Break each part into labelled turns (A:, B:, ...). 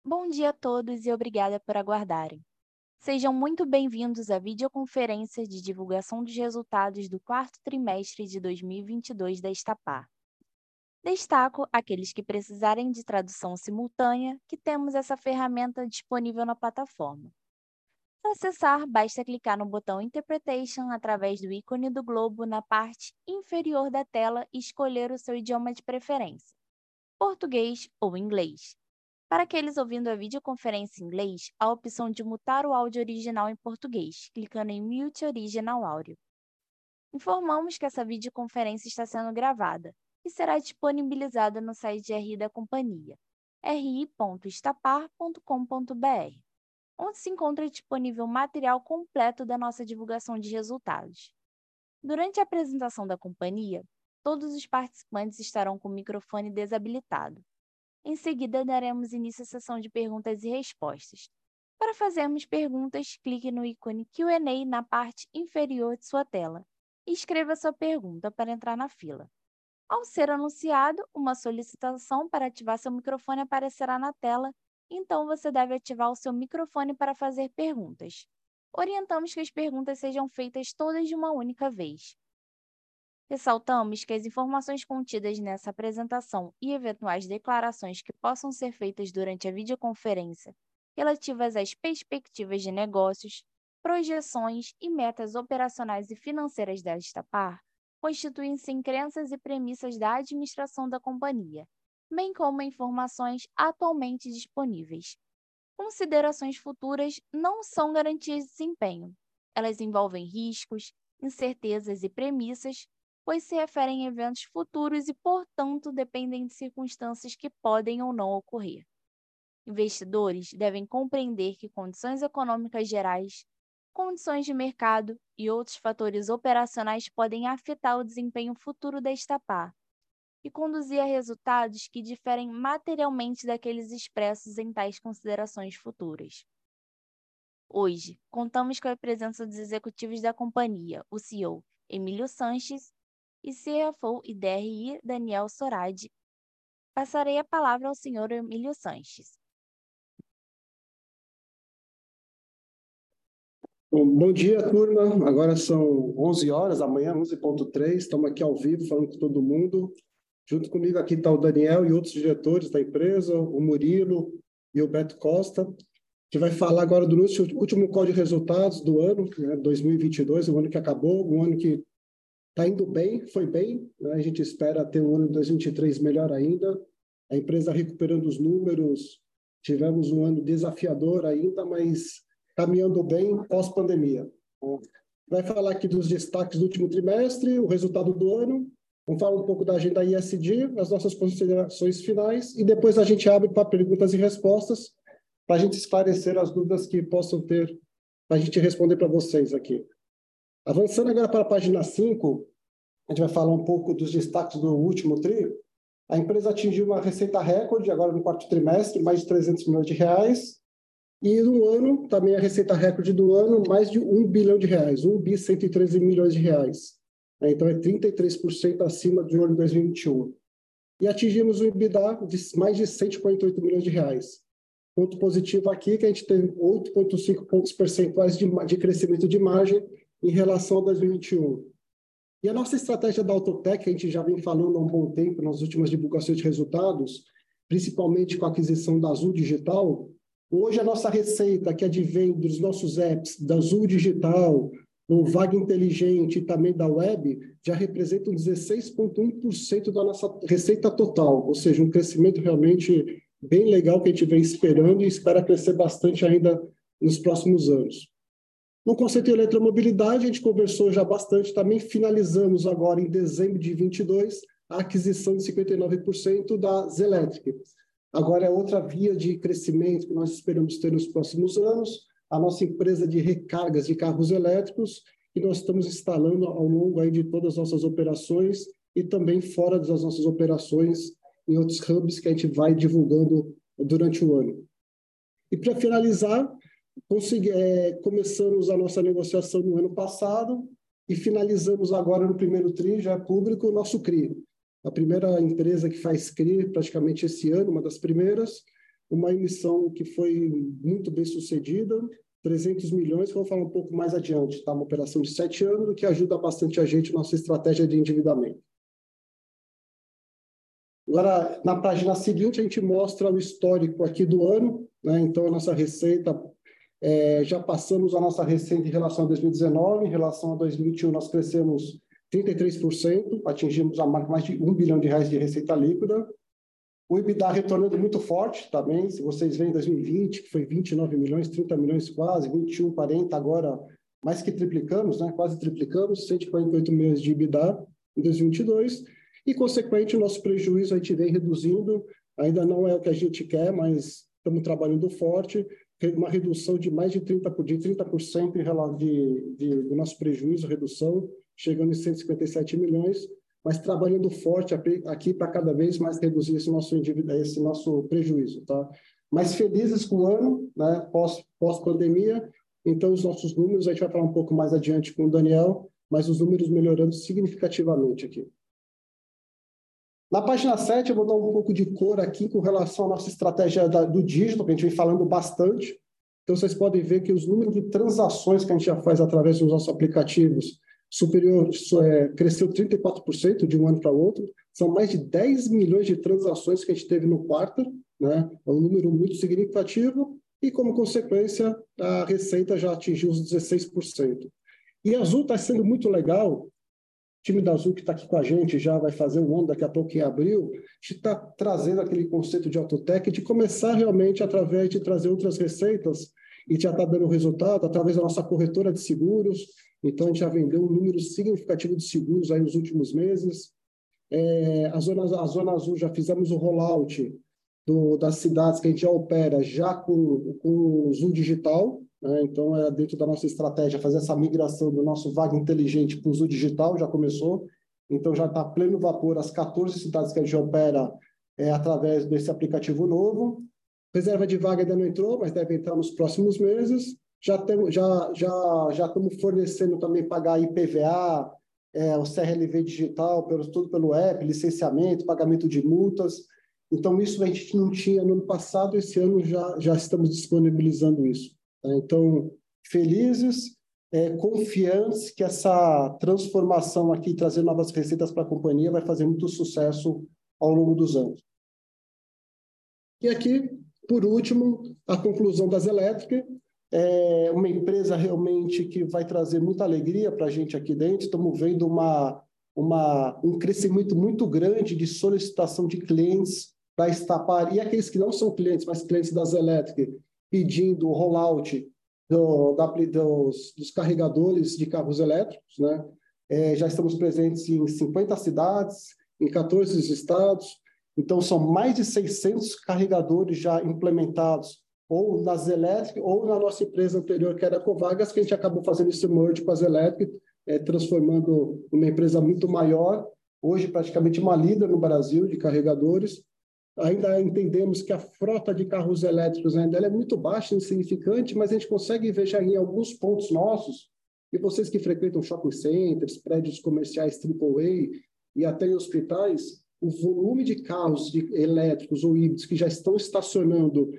A: Bom dia a todos e obrigada por aguardarem. Sejam muito bem-vindos à videoconferência de divulgação dos resultados do quarto trimestre de 2022 da Estapar. Destaco aqueles que precisarem de tradução simultânea, que temos essa ferramenta disponível na plataforma. Para acessar, basta clicar no botão Interpretation através do ícone do globo na parte inferior da tela e escolher o seu idioma de preferência, português ou inglês. Para aqueles ouvindo a videoconferência em inglês, há a opção de mutar o áudio original em português, clicando em Mute Original Audio. Informamos que essa videoconferência está sendo gravada e será disponibilizada no site de RI da companhia, ri.estapar.com.br, onde se encontra disponível o material completo da nossa divulgação de resultados. Durante a apresentação da companhia, todos os participantes estarão com o microfone desabilitado. Em seguida, daremos início à sessão de perguntas e respostas. Para fazermos perguntas, clique no ícone Q&A na parte inferior de sua tela e escreva sua pergunta para entrar na fila. Ao ser anunciado, uma solicitação para ativar seu microfone aparecerá na tela, então você deve ativar o seu microfone para fazer perguntas. Orientamos que as perguntas sejam feitas todas de uma única vez. Ressaltamos que as informações contidas nessa apresentação e eventuais declarações que possam ser feitas durante a videoconferência relativas às perspectivas de negócios, projeções e metas operacionais e financeiras da Estapar constituem-se em crenças e premissas da administração da companhia, bem como informações atualmente disponíveis. Considerações futuras não são garantias de desempenho. Elas envolvem riscos, incertezas e premissas, pois se referem a eventos futuros e, portanto, dependem de circunstâncias que podem ou não ocorrer. Investidores devem compreender que condições econômicas gerais, condições de mercado e outros fatores operacionais podem afetar o desempenho futuro da Estapar e conduzir a resultados que diferem materialmente daqueles expressos em tais considerações futuras. Hoje, contamos com a presença dos executivos da companhia, o CEO Emílio Sanches e CFO e DRI Daniel Soradi. Passarei a palavra ao senhor Emílio Sanches.
B: Bom dia, turma. Agora são 11 horas da manhã, 11h03. Estamos aqui ao vivo falando com todo mundo. Junto comigo aqui está o Daniel e outros diretores da empresa, o Murilo e o Beto Costa. A gente vai falar agora do nosso último call de resultados do ano, 2022, o ano que acabou, um ano que está indo bem, foi bem, né? A gente espera ter um ano de 2023 melhor ainda. A empresa recuperando os números, tivemos um ano desafiador ainda, mas caminhando bem pós-pandemia. Vai falar aqui dos destaques do último trimestre, o resultado do ano, vamos falar um pouco da agenda ISD, as nossas considerações finais, e depois a gente abre para perguntas e respostas, para a gente esclarecer as dúvidas que possam ter, para a gente responder para vocês aqui. Avançando agora para a página 5, a gente vai falar um pouco dos destaques do último tri. A empresa atingiu uma receita recorde agora no quarto trimestre, mais de 300 milhões de reais. E no ano, também a receita recorde do ano, mais de 1 bilhão de reais, 1 bi 113 milhões de reais. Então, é 33% acima do ano de 2021. E atingimos um EBITDA de mais de 148 milhões de reais. Ponto positivo aqui que a gente tem 8,5 pontos percentuais de crescimento de margem em relação a 2021. E a nossa estratégia da Autotech, que a gente já vem falando há um bom tempo nas últimas divulgações de resultados, principalmente com a aquisição da Azul Digital. Hoje, a nossa receita, que advém dos nossos apps, da Azul Digital, do Vaga Inteligente e também da Web, já representam 16,1% da nossa receita total, ou seja, um crescimento realmente bem legal que a gente vem esperando e espera crescer bastante ainda nos próximos anos. No conceito de eletromobilidade, a gente conversou já bastante, também finalizamos agora em dezembro de 2022 a aquisição de 59% da Zelétrica. Agora é outra via de crescimento que nós esperamos ter nos próximos anos, a nossa empresa de recargas de carros elétricos, que nós estamos instalando ao longo aí de todas as nossas operações e também fora das nossas operações em outros hubs que a gente vai divulgando durante o ano. E para finalizar, começamos a nossa negociação no ano passado e finalizamos agora no primeiro TRI, já é público, o nosso CRI. A primeira empresa que faz CRI praticamente esse ano, uma das primeiras, uma emissão que foi muito bem sucedida, 300 milhões, que eu vou falar um pouco mais adiante, tá? Uma operação de 7 anos, que ajuda bastante a gente na nossa estratégia de endividamento. Agora, na página seguinte, a gente mostra o histórico aqui do ano, né? Então, a nossa receita, já passamos a nossa receita em relação a 2019, em relação a 2021, nós crescemos 33%, atingimos a marca mais de R$ 1 bilhão de receita líquida. O EBITDA retornando muito forte também, se vocês veem em 2020, que foi 29 milhões, 30 milhões quase, 21, 40, agora mais que triplicamos, né? Quase triplicamos, 148 milhões de EBITDA em 2022, e, consequente, o nosso prejuízo a gente vem reduzindo, ainda não é o que a gente quer, mas estamos trabalhando forte, uma redução de mais de 30% do nosso prejuízo, redução, chegando em 157 milhões, mas trabalhando forte aqui para cada vez mais reduzir esse nosso prejuízo, tá? Mas felizes com o ano, né? Pós-pandemia, então os nossos números, a gente vai falar um pouco mais adiante com o Daniel, mas os números melhorando significativamente aqui. Na página 7, eu vou dar um pouco de cor aqui com relação à nossa estratégia do digital, que a gente vem falando bastante. Então, vocês podem ver que os números de transações que a gente já faz através dos nossos aplicativos cresceu 34% de um ano para o outro. São mais de 10 milhões de transações que a gente teve no quarto, né? É um número muito significativo e, como consequência, a receita já atingiu os 16%. E a Azul está sendo muito legal. O time da Azul que está aqui com a gente já vai fazer um ano daqui a pouco em abril. A gente está trazendo aquele conceito de autotech, de começar realmente através de trazer outras receitas e já está dando resultado através da nossa corretora de seguros. Então, a gente já vendeu um número significativo de seguros aí nos últimos meses. A Zona Azul já fizemos o rollout das cidades que a gente já opera já com o Zoom Digital, né? Então, é dentro da nossa estratégia fazer essa migração do nosso Vaga Inteligente para o Zoom Digital, já começou. Então, já está pleno vapor as 14 cidades que a gente opera através desse aplicativo novo. Reserva de vaga ainda não entrou, mas deve entrar nos próximos meses. Já estamos fornecendo também pagar IPVA, o CRLV digital, tudo pelo app, licenciamento, pagamento de multas. Então, isso a gente não tinha no ano passado, esse ano já estamos disponibilizando isso. Tá? Então, felizes, confiantes que essa transformação aqui, trazer novas receitas para a companhia, vai fazer muito sucesso ao longo dos anos. E aqui, por último, a conclusão das elétricas. É uma empresa realmente que vai trazer muita alegria para a gente aqui dentro. Estamos vendo um crescimento muito grande de solicitação de clientes para Estapar, e aqueles que não são clientes, mas clientes das elétricas, pedindo o rollout dos carregadores de carros elétricos, né? Já estamos presentes em 50 cidades, em 14 estados. Então, são mais de 600 carregadores já implementados, ou nas elétricas, ou na nossa empresa anterior, que era a Covagas, que a gente acabou fazendo esse merge com as elétricas, transformando uma empresa muito maior, hoje praticamente uma líder no Brasil de carregadores. Ainda entendemos que a frota de carros elétricos ainda é muito baixa, insignificante, mas a gente consegue ver já em alguns pontos nossos, e vocês que frequentam shopping centers, prédios comerciais AAA e até em hospitais, o volume de carros elétricos ou híbridos que já estão estacionando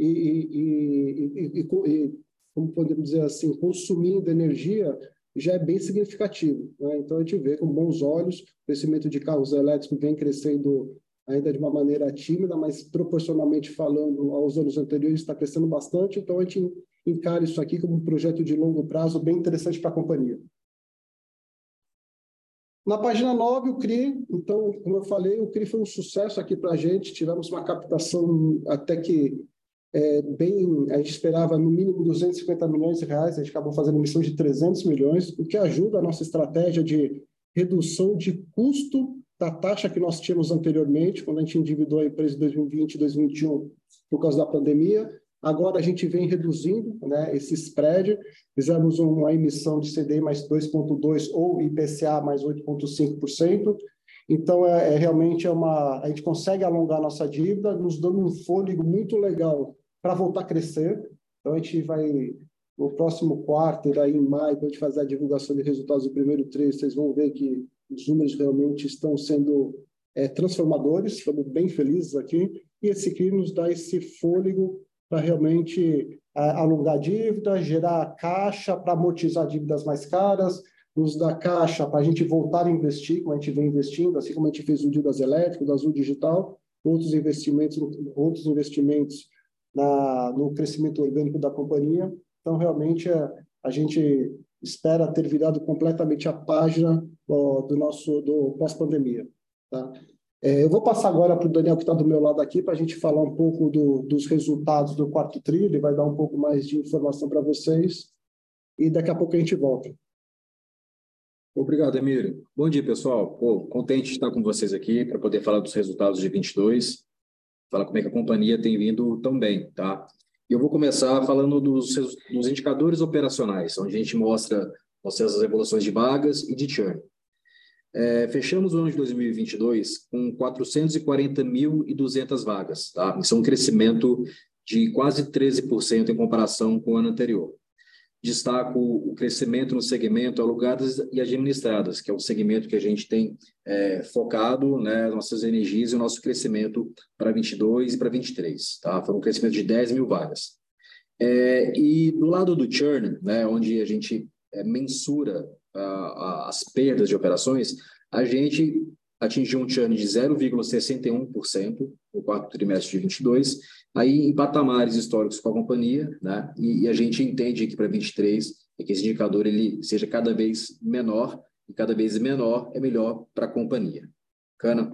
B: como podemos dizer assim, consumindo energia, já é bem significativo, né? Então, a gente vê com bons olhos, o crescimento de carros elétricos vem crescendo ainda de uma maneira tímida, mas proporcionalmente falando aos anos anteriores está crescendo bastante, então a gente encara isso aqui como um projeto de longo prazo bem interessante para a companhia. Na página 9, o CRI, então, como eu falei, o CRI foi um sucesso aqui para a gente, tivemos uma captação até que a gente esperava no mínimo 250 milhões de reais, a gente acabou fazendo emissão de 300 milhões, o que ajuda a nossa estratégia de redução de custo da taxa que nós tínhamos anteriormente, quando a gente endividou a empresa em 2020 e 2021 por causa da pandemia. Agora a gente vem reduzindo, né, esse spread, fizemos uma emissão de CDI mais 2,2% ou IPCA mais 8,5%. Então, realmente a gente consegue alongar a nossa dívida, nos dando um fôlego muito legal para voltar a crescer. Então, a gente vai, no próximo quarto, aí em maio, quando a gente fazer a divulgação de resultados do primeiro trimestre, vocês vão ver que os números realmente estão sendo transformadores, estamos bem felizes aqui. e esse CRI nos dá esse fôlego para realmente alongar dívida, gerar caixa para amortizar dívidas mais caras, nos dá caixa para a gente voltar a investir, como a gente vem investindo, assim como a gente fez o das elétricas, da Azul Digital, outros investimentos no crescimento orgânico da companhia. Então, realmente, a gente espera ter virado completamente a página do pós-pandemia. Tá? Eu vou passar agora para o Daniel, que está do meu lado aqui, para a gente falar um pouco dos resultados do quarto tri. Ele vai dar um pouco mais de informação para vocês e daqui a pouco a gente volta.
C: Obrigado, Emílio. Bom dia, pessoal. Contente de estar com vocês aqui para poder falar dos resultados de 22, falar como é que a companhia tem vindo tão bem, tá? E eu vou começar falando dos indicadores operacionais, onde a gente mostra as evoluções de vagas e de churn. Fechamos o ano de 2022 com 440.200 vagas, tá? Isso é um crescimento de quase 13% em comparação com o ano anterior. Destaco o crescimento no segmento alugadas e administradas, que é o segmento que a gente tem focado, né, nossas energias e o nosso crescimento para 22 e para 23. Tá? Foi um crescimento de 10 mil vagas. E do lado do churn, né, onde a gente mensura as perdas de operações, a gente atingiu um churn de 0,61% no quarto trimestre de 22, aí em patamares históricos com a companhia, né? E a gente entende que para 23 que esse indicador ele seja cada vez menor, e cada vez menor é melhor para a companhia. Bacana?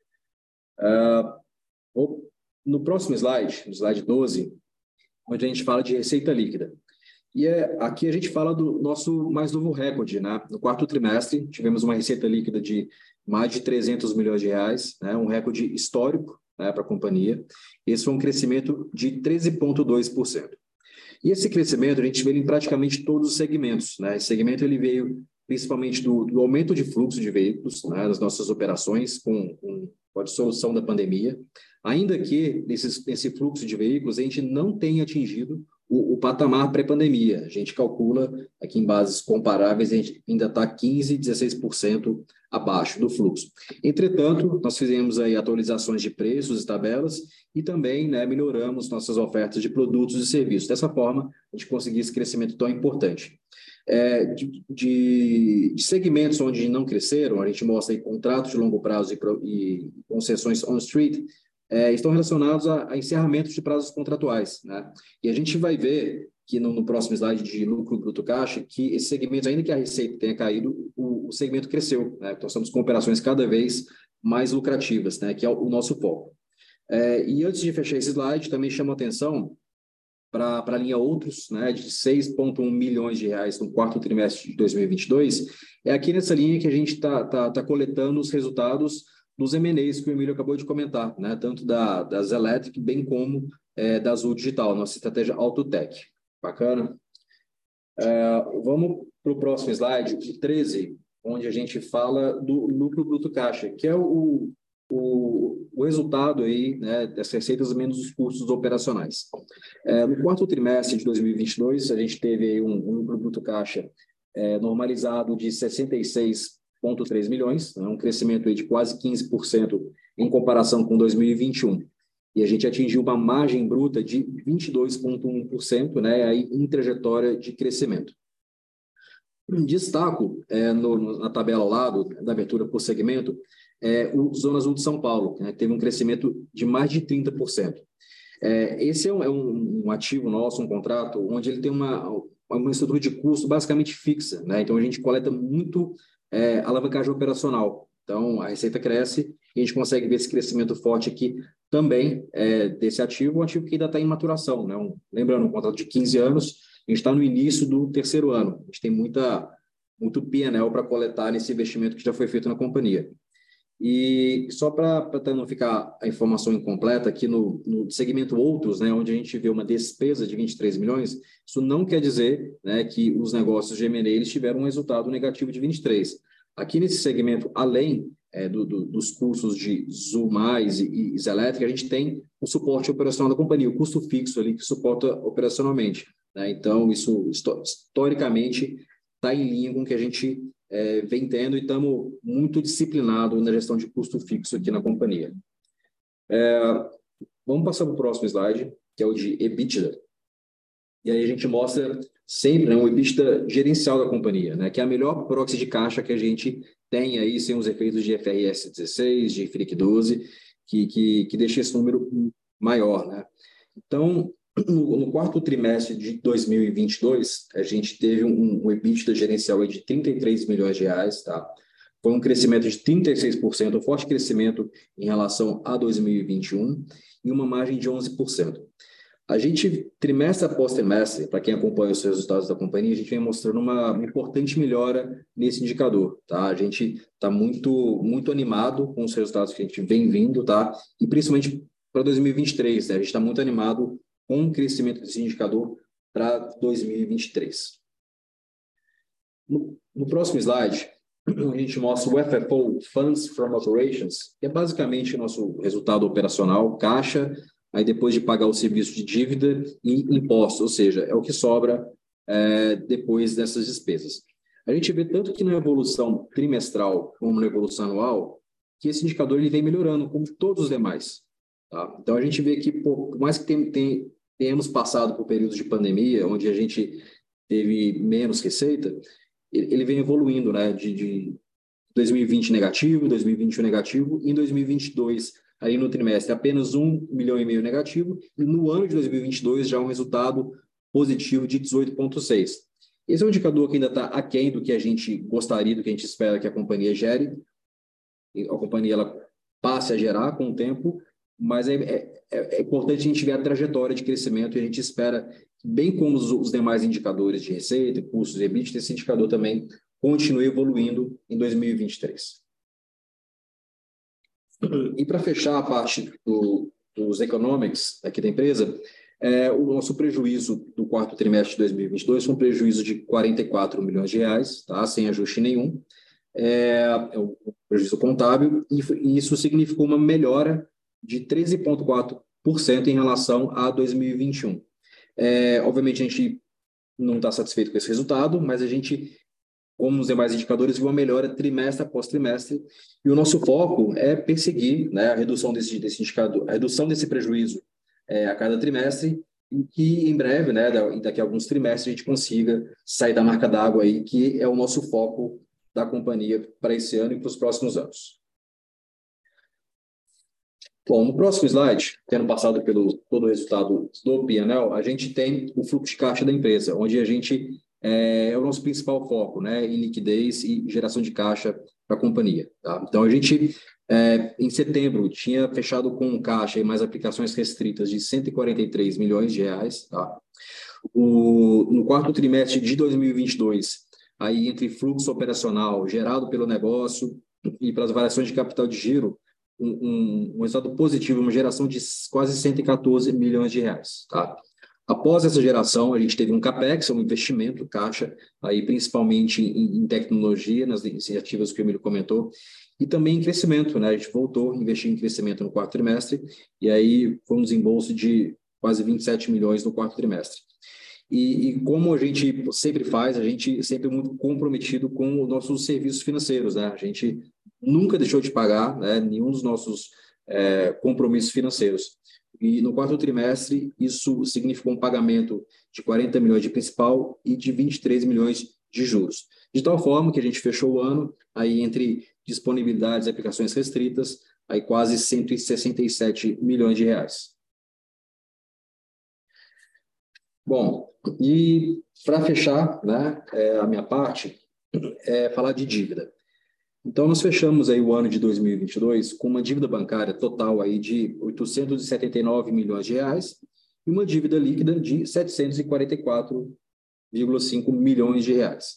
C: No próximo slide, no slide 12, onde a gente fala de receita líquida. E aqui a gente fala do nosso mais novo recorde, né? No quarto trimestre, tivemos uma receita líquida de mais de 300 milhões de reais, né? Um recorde histórico, né, para a companhia. Esse foi um crescimento de 13,2%. E esse crescimento a gente vê em praticamente todos os segmentos, né? Esse segmento ele veio principalmente do aumento de fluxo de veículos, né, nas nossas operações com a dissolução da pandemia, ainda que nesse fluxo de veículos a gente não tenha atingido o patamar pré-pandemia. A gente calcula aqui em bases comparáveis, a gente ainda está 15%, 16% abaixo do fluxo. Entretanto, nós fizemos aí atualizações de preços e tabelas e também, né, melhoramos nossas ofertas de produtos e serviços. Dessa forma, a gente conseguiu esse crescimento tão importante. De segmentos onde não cresceram, a gente mostra aí contratos de longo prazo e concessões on-street, estão relacionados a encerramentos de prazos contratuais, né? E a gente vai ver que no próximo slide de lucro bruto caixa, que esse segmento, ainda que a receita tenha caído, o segmento cresceu, né? Então, estamos com operações cada vez mais lucrativas, né? Que é o nosso foco. E antes de fechar esse slide, também chamo a atenção para a linha outros, né, de 6,1 milhões de reais no quarto trimestre de 2022, é aqui nessa linha que a gente tá coletando os resultados dos M&As que o Emílio acabou de comentar, né, tanto das Electric, bem como da Azul Digital, nossa estratégia Autotech. Bacana? Vamos para o próximo slide, de 13, onde a gente fala do lucro bruto caixa, que é o resultado aí, né, das receitas menos os custos operacionais. No quarto trimestre de 2022, a gente teve aí um lucro bruto caixa normalizado de 66,3 milhões, né, um crescimento aí de quase 15% em comparação com 2021. E a gente atingiu uma margem bruta de 22,1%, né, aí em trajetória de crescimento. Destaco na tabela ao lado, da abertura por segmento, o Zona Azul de São Paulo, né, teve um crescimento de mais de 30%. Esse é um ativo nosso, um contrato, onde ele tem uma estrutura de custo basicamente fixa, né? Então, a gente coleta muito alavancagem operacional. Então, a receita cresce e a gente consegue ver esse crescimento forte aqui também desse ativo, um ativo que ainda está em maturação, né? Lembrando, um contrato de 15 anos, a gente está no início do terceiro ano. A gente tem muito P&L para coletar nesse investimento que já foi feito na companhia. E só para não ficar a informação incompleta, aqui no segmento outros, né, onde a gente vê uma despesa de 23 milhões, isso não quer dizer, né, que os negócios de M&A eles tiveram um resultado negativo de 23. Aqui nesse segmento, além dos custos de Zul Mais e Zelétrica, a gente tem o suporte operacional da companhia, o custo fixo ali que suporta operacionalmente, né? Então, isso historicamente está em linha com o que a gente vem tendo e estamos muito disciplinados na gestão de custo fixo aqui na companhia. Vamos passar para o próximo slide, que é o de EBITDA. E aí a gente mostra sempre, né, o EBITDA gerencial da companhia, né, que é a melhor proxy de caixa que a gente tem aí, sem os efeitos de IFRS 16, de IFRIC 12, que deixa esse número maior, né? Então, no quarto trimestre de 2022, a gente teve um EBITDA gerencial aí de 33 milhões de reais, tá? Foi um crescimento de 36%, um forte crescimento em relação a 2021 e uma margem de 11%. A gente, trimestre após trimestre, para quem acompanha os resultados da companhia, a gente vem mostrando uma importante melhora nesse indicador, tá? A gente está muito animado com os resultados que a gente vem vindo, tá? E principalmente para 2023, né? A gente está muito animado com o crescimento desse indicador para 2023. No próximo slide, a gente mostra o FFO, Funds from Operations, que é basicamente o nosso resultado operacional, caixa, aí depois de pagar o serviço de dívida e impostos, ou seja, é o que sobra depois dessas despesas. A gente vê tanto que na evolução trimestral como na evolução anual, que esse indicador ele vem melhorando, como todos os demais. Tá? Então, a gente vê que, por mais que tenhamos passado por períodos de pandemia, onde a gente teve menos receita, ele vem evoluindo, né? De 2020 negativo, 2021 negativo, e em 2022, aí no trimestre, apenas 1,5 milhão negativo, e no ano de 2022 já um resultado positivo de 18,6. Esse é um indicador que ainda está aquém do que a gente gostaria, do que a gente espera que a companhia gere. A companhia ela passe a gerar com o tempo, mas é importante a gente ver a trajetória de crescimento e a gente espera, bem como os demais indicadores de receita, custos e EBITDA, esse indicador também continue evoluindo em 2023. E para fechar a parte dos economics aqui da empresa, o nosso prejuízo do quarto trimestre de 2022 foi um prejuízo de 44 milhões de reais, tá? Sem ajuste nenhum. É um prejuízo contábil, e isso significou uma melhora de 13,4% em relação a 2021. Obviamente, a gente não está satisfeito com esse resultado, mas a gente, como nos demais indicadores, viu uma melhora trimestre após trimestre, e o nosso foco é perseguir, né, a redução desse indicador, a redução desse prejuízo a cada trimestre, e que em breve, né, daqui a alguns trimestres, a gente consiga sair da marca d'água aí, que é o nosso foco da companhia para esse ano e para os próximos anos. Bom, no próximo slide, tendo passado pelo todo o resultado do P&L, a gente tem o fluxo de caixa da empresa, onde a gente é o nosso principal foco, né, em liquidez e geração de caixa para a companhia. Tá? Então, a gente, em setembro, tinha fechado com um caixa e mais aplicações restritas de 143 milhões de reais. Tá? No quarto trimestre de 2022, aí entre fluxo operacional gerado pelo negócio e para as variações de capital de giro, um resultado positivo, uma geração de quase 114 milhões de reais. Tá? Após essa geração, a gente teve um CAPEX, um investimento, caixa, aí principalmente em tecnologia, nas iniciativas que o Emílio comentou, e também em crescimento, né? A gente voltou a investir em crescimento no quarto trimestre, e aí foi um desembolso de quase 27 milhões no quarto trimestre. E como a gente sempre faz, a gente sempre é muito comprometido com os nossos serviços financeiros, né? A gente nunca deixou de pagar, né, nenhum dos nossos compromissos financeiros. E no quarto trimestre, isso significou um pagamento de 40 milhões de principal e de 23 milhões de juros. De tal forma que a gente fechou o ano, aí entre disponibilidades e aplicações restritas, aí quase 167 milhões de reais. Bom, e para fechar, né, a minha parte, falar de dívida. Então, nós fechamos aí o ano de 2022 com uma dívida bancária total aí de 879 milhões de reais e uma dívida líquida de 744,5 milhões de reais.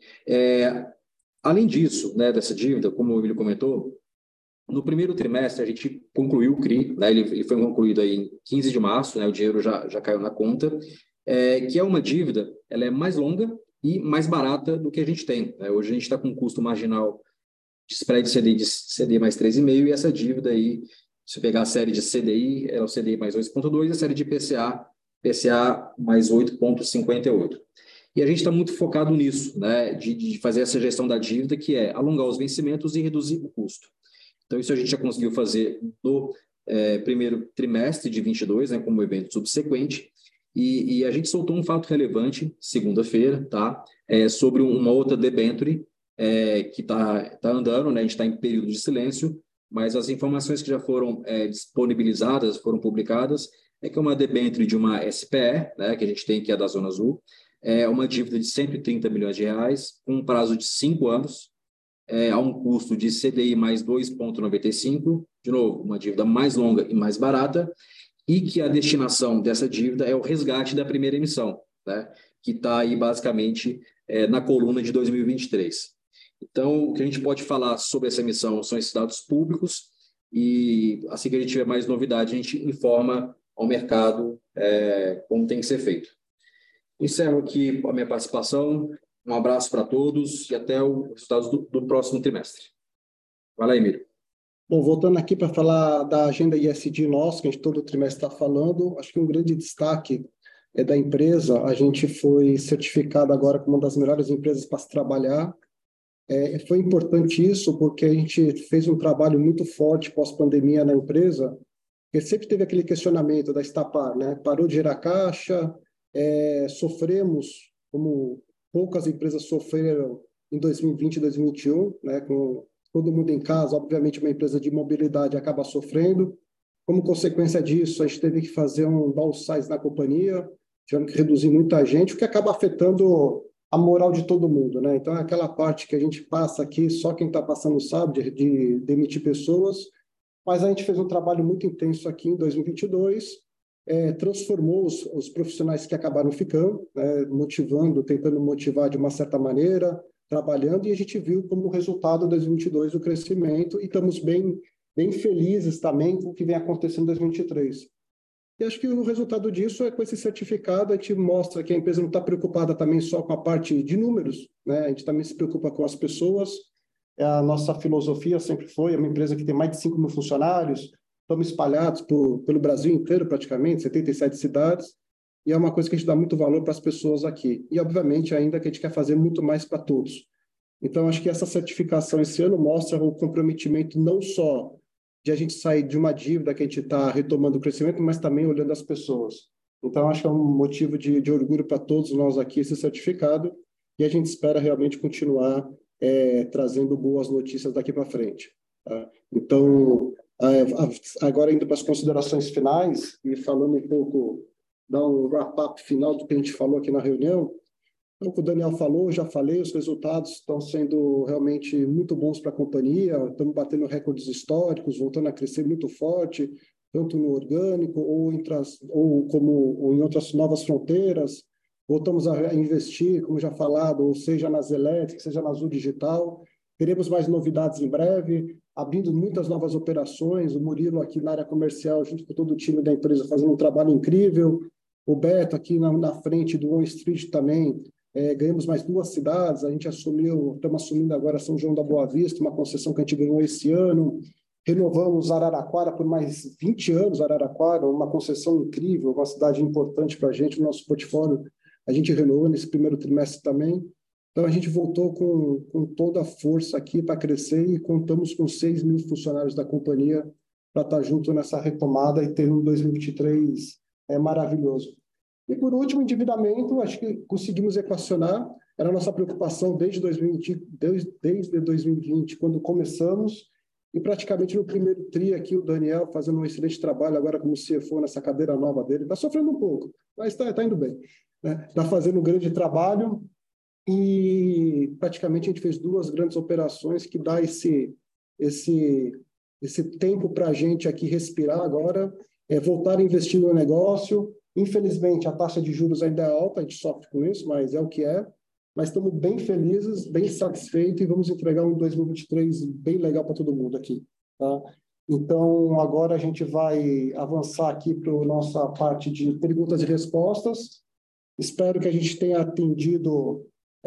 C: Além disso, né, dessa dívida, como o Emílio comentou, no primeiro trimestre a gente concluiu o CRI, né, ele foi concluído aí em 15 de março, né, o dinheiro já caiu na conta, que é uma dívida, ela é mais longa e mais barata do que a gente tem. Né? Hoje a gente está com um custo marginal de spread de CDI mais 3,5, e essa dívida aí, se pegar a série de CDI, é o CDI mais 2,2, e a série de PCA mais 8,58. E a gente está muito focado nisso, né, de fazer essa gestão da dívida, que é alongar os vencimentos e reduzir o custo. Então, isso a gente já conseguiu fazer no primeiro trimestre de 22, né, como evento subsequente, e a gente soltou um fato relevante, segunda-feira, tá? Sobre uma outra debenture que tá andando, né? A gente está em período de silêncio, mas as informações que já foram disponibilizadas, foram publicadas, que é uma debenture de uma SPE, né, que a gente tem, que é da Zona Azul, uma dívida de 130 milhões de reais, com um prazo de 5 anos, a um custo de CDI mais 2,95, de novo, uma dívida mais longa e mais barata, e que a destinação dessa dívida é o resgate da primeira emissão, né, que está aí basicamente na coluna de 2023. Então, o que a gente pode falar sobre essa emissão são esses dados públicos, e assim que a gente tiver mais novidade, a gente informa ao mercado como tem que ser feito. Encerro aqui a minha participação. Um abraço para todos e até os resultados do próximo trimestre. Vai lá, Emílio.
B: Bom, voltando aqui para falar da agenda ISD nossa, que a gente todo trimestre está falando, acho que um grande destaque é da empresa. A gente foi certificado agora como uma das melhores empresas para se trabalhar. Foi importante isso porque a gente fez um trabalho muito forte pós-pandemia na empresa, porque sempre teve aquele questionamento da Estapar, né? Parou de gerar caixa, sofremos, como poucas empresas sofreram em 2020 e 2021, né? Com todo mundo em casa, obviamente uma empresa de mobilidade acaba sofrendo. Como consequência disso, a gente teve que fazer um downsize na companhia, tivemos que reduzir muita gente, o que acaba afetando a moral de todo mundo, né? Então, é aquela parte que a gente passa aqui, só quem está passando sabe, de demitir pessoas, mas a gente fez um trabalho muito intenso aqui em 2022, transformou os profissionais que acabaram ficando, né, motivando, tentando motivar de uma certa maneira, trabalhando, e a gente viu como resultado de 2022 o crescimento, e estamos bem felizes também com o que vem acontecendo em 2023. E acho que o resultado disso é com esse certificado, a gente mostra que a empresa não está preocupada também só com a parte de números, né? A gente também se preocupa com as pessoas. A nossa filosofia sempre foi, é uma empresa que tem mais de 5 mil funcionários, estamos espalhados pelo Brasil inteiro praticamente, 77 cidades, e é uma coisa que a gente dá muito valor para as pessoas aqui. E, obviamente, ainda que a gente quer fazer muito mais para todos. Então, acho que essa certificação esse ano mostra o comprometimento não só de a gente sair de uma dívida que a gente está retomando o crescimento, mas também olhando as pessoas. Então, acho que é um motivo de orgulho para todos nós aqui esse certificado, e a gente espera realmente continuar trazendo boas notícias daqui para frente. Tá? Então, agora indo para as considerações finais e falando um pouco, dar um wrap-up final do que a gente falou aqui na reunião. Então, o que o Daniel falou, já falei, os resultados estão sendo realmente muito bons para a companhia, estamos batendo recordes históricos, voltando a crescer muito forte, tanto no orgânico ou em outras novas fronteiras. Voltamos a investir, como já falado, ou seja nas elétricas, seja na Azul Digital. Teremos mais novidades em breve, abrindo muitas novas operações. O Murilo aqui na área comercial, junto com todo o time da empresa, fazendo um trabalho incrível. O Beto aqui na frente do On Street também, ganhamos mais 2 cidades, a gente estamos assumindo agora São João da Boa Vista, uma concessão que a gente ganhou esse ano, renovamos Araraquara por mais 20 anos, Araraquara, uma concessão incrível, uma cidade importante para a gente, no nosso portfólio, a gente renovou nesse primeiro trimestre também, então a gente voltou com toda a força aqui para crescer e contamos com 6 mil funcionários da companhia para estar junto nessa retomada e ter um 2023 maravilhoso. E, por último, endividamento, acho que conseguimos equacionar, era a nossa preocupação desde 2020, quando começamos, e praticamente no primeiro TRI aqui, o Daniel fazendo um excelente trabalho agora como CFO nessa cadeira nova dele, está sofrendo um pouco, mas está indo bem. Está fazendo um grande trabalho e praticamente a gente fez 2 grandes operações que dá esse tempo para a gente aqui respirar agora, voltar a investir no negócio. Infelizmente, a taxa de juros ainda é alta, a gente sofre com isso, mas é o que é. Mas estamos bem felizes, bem satisfeitos e vamos entregar um 2023 bem legal para todo mundo aqui. Tá? Então, agora a gente vai avançar aqui para a nossa parte de perguntas e respostas. Espero que a gente tenha atendido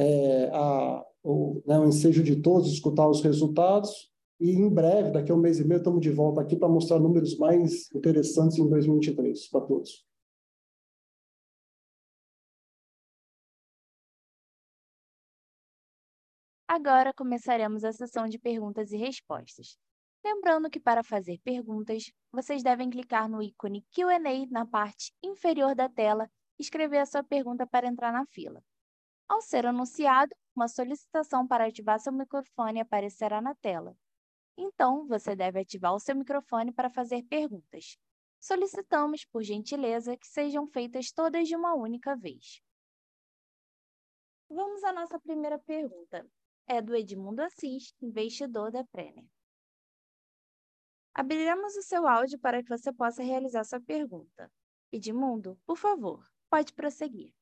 B: o ensejo de todos, escutar os resultados. E em breve, daqui a um mês e meio, estamos de volta aqui para mostrar números mais interessantes em 2023 para todos.
A: Agora começaremos a sessão de perguntas e respostas. Lembrando que para fazer perguntas, vocês devem clicar no ícone Q&A na parte inferior da tela e escrever a sua pergunta para entrar na fila. Ao ser anunciado, uma solicitação para ativar seu microfone aparecerá na tela. Então, você deve ativar o seu microfone para fazer perguntas. Solicitamos, por gentileza, que sejam feitas todas de uma única vez. Vamos à nossa primeira pergunta. É do Edmundo Assis, investidor da Premier. Abriremos o seu áudio para que você possa realizar sua pergunta. Edmundo, por favor, pode prosseguir.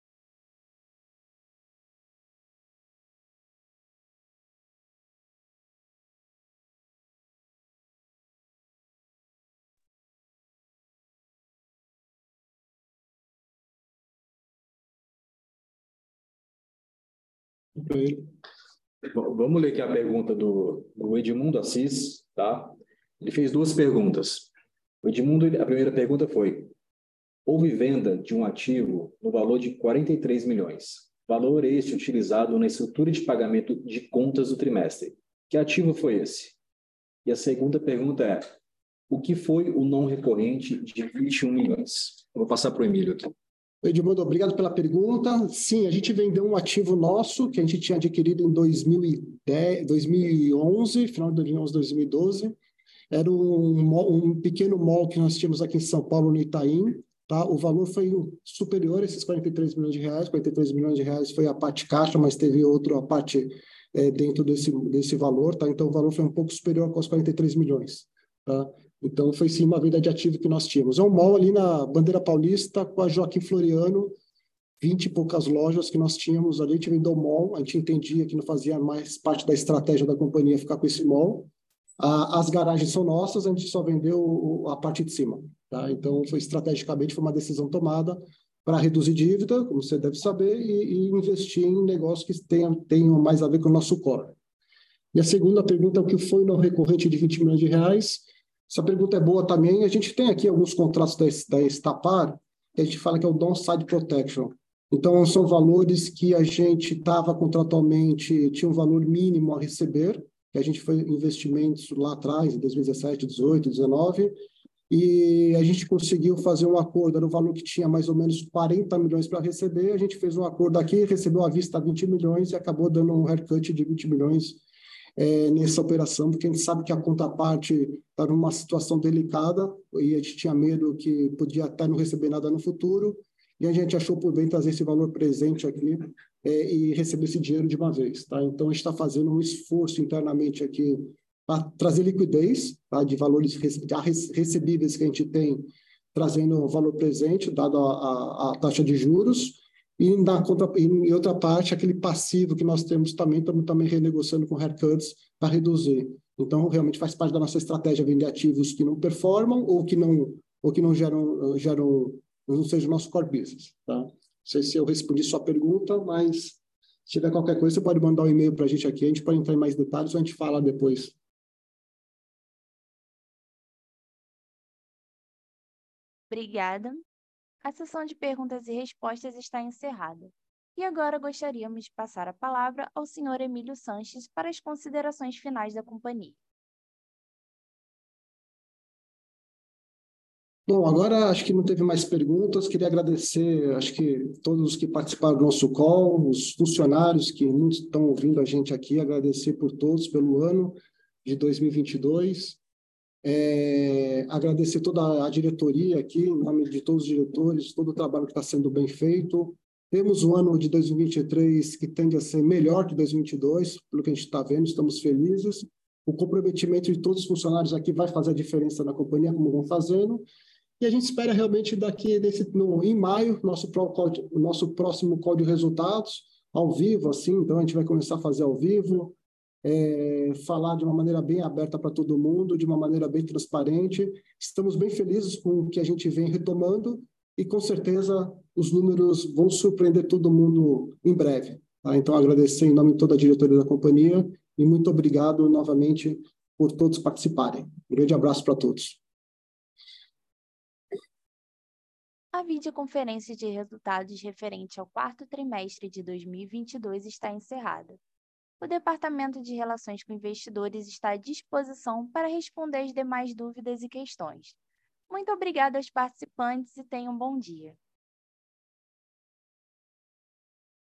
C: Vamos ler aqui a pergunta do Edmundo Assis, tá? Ele fez duas perguntas. O Edmundo, a primeira pergunta foi: houve venda de um ativo no valor de 43 milhões. Valor este utilizado na estrutura de pagamento de contas do trimestre. Que ativo foi esse? E a segunda pergunta é: o que foi o não recorrente de 21 milhões? Eu vou passar para o Emílio aqui.
B: Edmundo, obrigado pela pergunta. Sim, a gente vendeu um ativo nosso que a gente tinha adquirido em 2011, final de 2011, 2012. Era um pequeno mall que nós tínhamos aqui em São Paulo, no Itaim. Tá? O valor foi superior a esses 43 milhões de reais. 43 milhões de reais foi a parte caixa, mas teve outra parte dentro desse valor. Tá? Então, o valor foi um pouco superior aos 43 milhões. Tá? Então, foi sim uma venda de ativo que nós tínhamos. É um mall ali na Bandeira Paulista, com a Joaquim Floriano, 20 e poucas lojas que nós tínhamos ali. A gente vendeu o mall, a gente entendia que não fazia mais parte da estratégia da companhia ficar com esse mall. As garagens são nossas, a gente só vendeu a parte de cima. Tá? Então, estrategicamente, foi uma decisão tomada para reduzir dívida, como você deve saber, e investir em negócios que tenham mais a ver com o nosso core. E a segunda pergunta é o que foi no recorrente de 20 milhões de reais. Essa pergunta é boa também. A gente tem aqui alguns contratos da Estapar, que a gente fala que é o downside protection. Então, são valores que a gente estava contratualmente, tinha um valor mínimo a receber, que a gente foi investimentos lá atrás, em 2017, 18, 19, e a gente conseguiu fazer um acordo, era um valor que tinha mais ou menos 40 milhões para receber, a gente fez um acordo aqui, recebeu à vista 20 milhões e acabou dando um haircut de 20 milhões nessa operação, porque a gente sabe que a contraparte está numa situação delicada e a gente tinha medo que podia até não receber nada no futuro, e a gente achou por bem trazer esse valor presente aqui e receber esse dinheiro de uma vez. Tá? Então, a gente está fazendo um esforço internamente aqui para trazer liquidez, tá? De valores recebíveis que a gente tem, trazendo valor presente, dado a taxa de juros, e em outra parte, aquele passivo que nós temos também, estamos também renegociando com haircuts para reduzir. Então, realmente faz parte da nossa estratégia vender ativos que não performam ou que não geram não seja o nosso core business. Tá? Não sei se eu respondi sua pergunta, mas se tiver qualquer coisa, você pode mandar um e-mail para a gente aqui, a gente pode entrar em mais detalhes ou a gente fala depois.
A: Obrigada. A sessão de perguntas e respostas está encerrada. E agora gostaríamos de passar a palavra ao senhor Emílio Sanches para as considerações finais da companhia.
B: Bom, agora acho que não teve mais perguntas. Queria agradecer, acho que todos que participaram do nosso call, os funcionários que muitos estão ouvindo a gente aqui, agradecer por todos pelo ano de 2022. Agradecer toda a diretoria aqui, em nome de todos os diretores, todo o trabalho que está sendo bem feito. Temos um ano de 2023 que tende a ser melhor que 2022, pelo que a gente está vendo, estamos felizes. O comprometimento de todos os funcionários aqui vai fazer a diferença na companhia, como vão fazendo. E a gente espera realmente em maio, nosso próximo call de resultados, ao vivo, assim, então a gente vai começar a fazer ao vivo, falar de uma maneira bem aberta para todo mundo, de uma maneira bem transparente. Estamos bem felizes com o que a gente vem retomando e, com certeza, os números vão surpreender todo mundo em breve. Tá? Então, agradecer em nome de toda a diretoria da companhia e muito obrigado novamente por todos participarem. Um grande abraço para todos.
A: A videoconferência de resultados referente ao quarto trimestre de 2022 está encerrada. O Departamento de Relações com Investidores está à disposição para responder as demais dúvidas e questões. Muito obrigada aos participantes e tenham um bom dia.